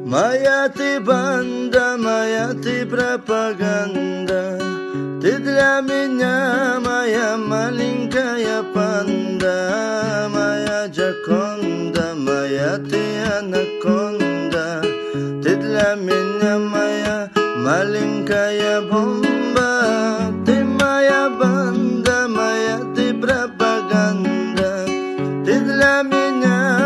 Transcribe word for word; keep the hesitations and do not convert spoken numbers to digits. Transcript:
Моя ты банда, моя ты пропаганда, ты для меня моя маленькая панда, моя Джаконда, моя ты анаконда, ты для меня моя маленькая бомба, ты моя банда, моя ты пропаганда, ты для меня